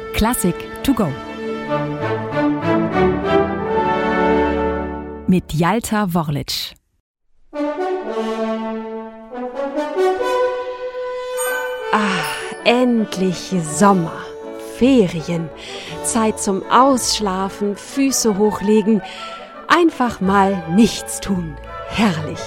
Klassik to go. Mit Jalta Worlic. Endlich Sommer, Ferien, Zeit zum Ausschlafen, Füße hochlegen, einfach mal nichts tun. Herrlich.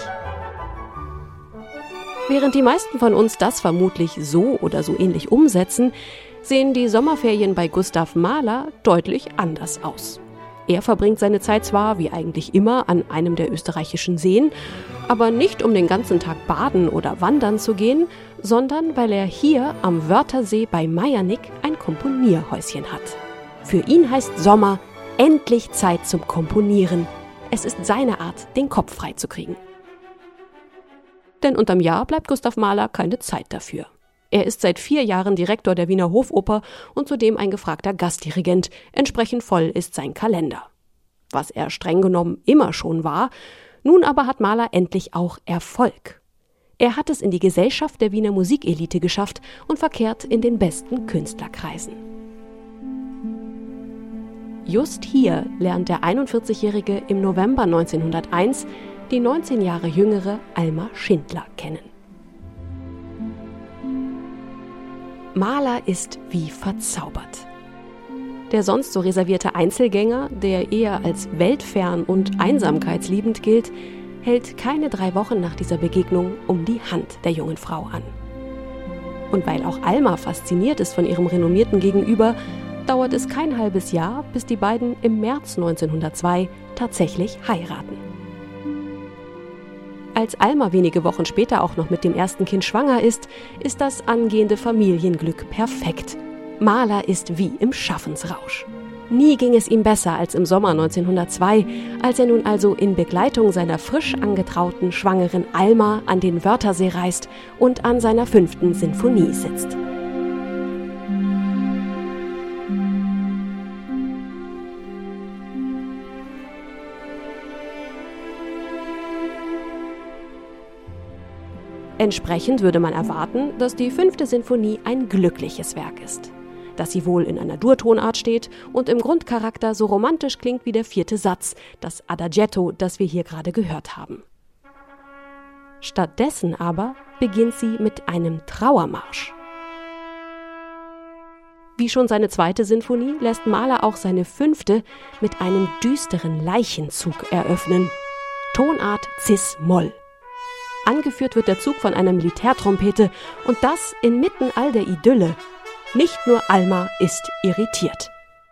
Während die meisten von uns das vermutlich so oder so ähnlich umsetzen, sehen die Sommerferien bei Gustav Mahler deutlich anders aus. Er verbringt seine Zeit zwar, wie eigentlich immer, an einem der österreichischen Seen, aber nicht um den ganzen Tag baden oder wandern zu gehen, sondern weil er hier am Wörthersee bei Maiernigg ein Komponierhäuschen hat. Für ihn heißt Sommer endlich Zeit zum Komponieren. Es ist seine Art, den Kopf frei zu kriegen. Denn unterm Jahr bleibt Gustav Mahler keine Zeit dafür. Er ist seit 4 Jahren Direktor der Wiener Hofoper und zudem ein gefragter Gastdirigent. Entsprechend voll ist sein Kalender. Was er streng genommen immer schon war, nun aber hat Mahler endlich auch Erfolg. Er hat es in die Gesellschaft der Wiener Musikelite geschafft und verkehrt in den besten Künstlerkreisen. Just hier lernt der 41-Jährige im November 1901 die 19 Jahre jüngere Alma Schindler kennen. Mahler ist wie verzaubert. Der sonst so reservierte Einzelgänger, der eher als weltfern und einsamkeitsliebend gilt, hält keine 3 Wochen nach dieser Begegnung um die Hand der jungen Frau an. Und weil auch Alma fasziniert ist von ihrem renommierten Gegenüber, dauert es kein halbes Jahr, bis die beiden im März 1902 tatsächlich heiraten. Als Alma wenige Wochen später auch noch mit dem ersten Kind schwanger ist, ist das angehende Familienglück perfekt. Mahler ist wie im Schaffensrausch. Nie ging es ihm besser als im Sommer 1902, als er nun also in Begleitung seiner frisch angetrauten schwangeren Alma an den Wörthersee reist und an seiner 5. Sinfonie sitzt. Entsprechend würde man erwarten, dass die 5. Sinfonie ein glückliches Werk ist. Dass sie wohl in einer Durtonart steht und im Grundcharakter so romantisch klingt wie der 4. Satz, das Adagietto, das wir hier gerade gehört haben. Stattdessen aber beginnt sie mit einem Trauermarsch. Wie schon seine 2. Sinfonie lässt Mahler auch seine 5. mit einem düsteren Leichenzug eröffnen. Tonart Cis-Moll. Angeführt wird der Zug von einer Militärtrompete und das inmitten all der Idylle. Nicht nur Alma ist irritiert.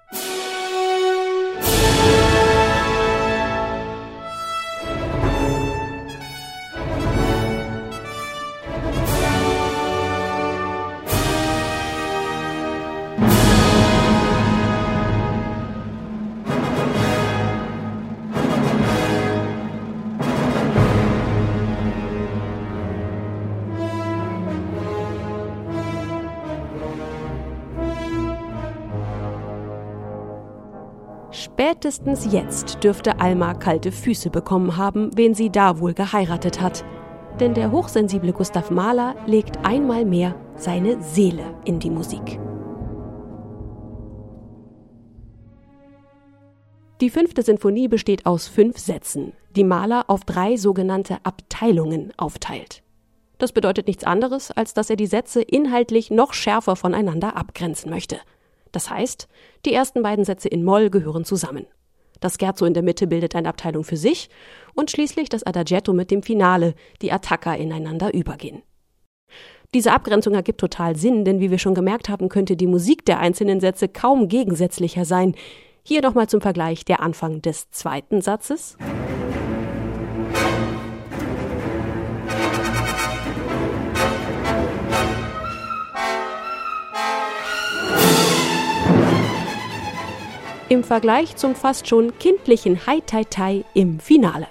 Spätestens jetzt dürfte Alma kalte Füße bekommen haben, wen sie da wohl geheiratet hat. Denn der hochsensible Gustav Mahler legt einmal mehr seine Seele in die Musik. Die 5. Sinfonie besteht aus 5 Sätzen, die Mahler auf 3 sogenannte Abteilungen aufteilt. Das bedeutet nichts anderes, als dass er die Sätze inhaltlich noch schärfer voneinander abgrenzen möchte. Das heißt, die ersten 2 Sätze in Moll gehören zusammen. Das Scherzo in der Mitte bildet eine Abteilung für sich und schließlich das Adagietto mit dem Finale, die Attacca ineinander übergehen. Diese Abgrenzung ergibt total Sinn, denn wie wir schon gemerkt haben, könnte die Musik der einzelnen Sätze kaum gegensätzlicher sein. Hier nochmal zum Vergleich der Anfang des 2. Satzes. Im Vergleich zum fast schon kindlichen Hai-Tai-Tai im Finale.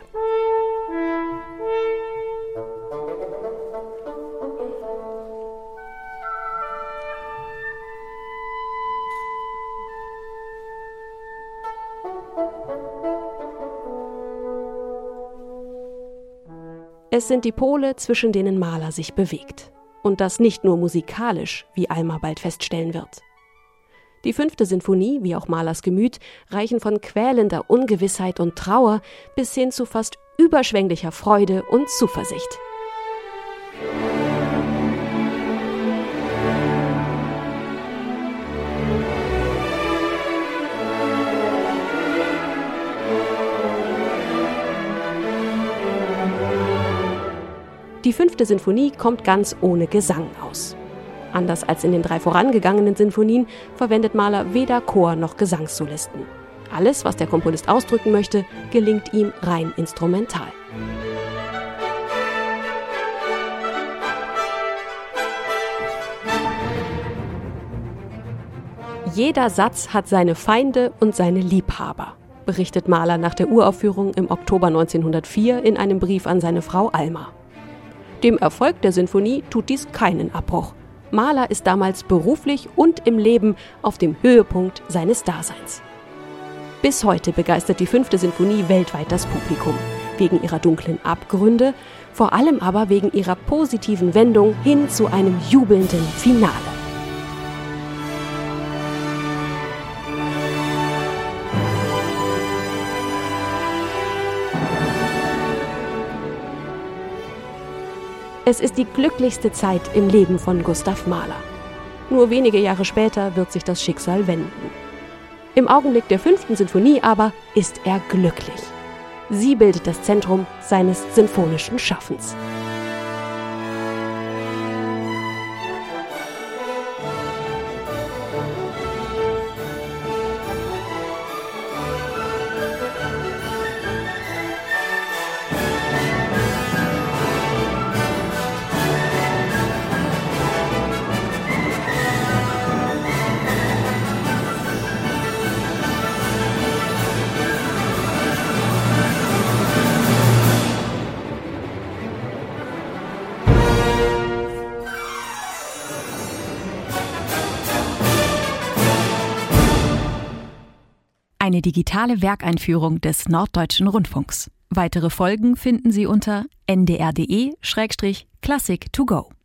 Es sind die Pole, zwischen denen Mahler sich bewegt. Und das nicht nur musikalisch, wie Alma bald feststellen wird. Die 5. Sinfonie, wie auch Mahlers Gemüt, reichen von quälender Ungewissheit und Trauer bis hin zu fast überschwänglicher Freude und Zuversicht. Die 5. Sinfonie kommt ganz ohne Gesang aus. Anders als in den 3 vorangegangenen Sinfonien verwendet Mahler weder Chor noch Gesangssolisten. Alles, was der Komponist ausdrücken möchte, gelingt ihm rein instrumental. Jeder Satz hat seine Feinde und seine Liebhaber, berichtet Mahler nach der Uraufführung im Oktober 1904 in einem Brief an seine Frau Alma. Dem Erfolg der Sinfonie tut dies keinen Abbruch. Mahler ist damals beruflich und im Leben auf dem Höhepunkt seines Daseins. Bis heute begeistert die 5. Sinfonie weltweit das Publikum. Wegen ihrer dunklen Abgründe, vor allem aber wegen ihrer positiven Wendung hin zu einem jubelnden Finale. Es ist die glücklichste Zeit im Leben von Gustav Mahler. Nur wenige Jahre später wird sich das Schicksal wenden. Im Augenblick der 5. Sinfonie aber ist er glücklich. Sie bildet das Zentrum seines sinfonischen Schaffens. Eine digitale Werkeinführung des Norddeutschen Rundfunks. Weitere Folgen finden Sie unter ndr.de/classic2go.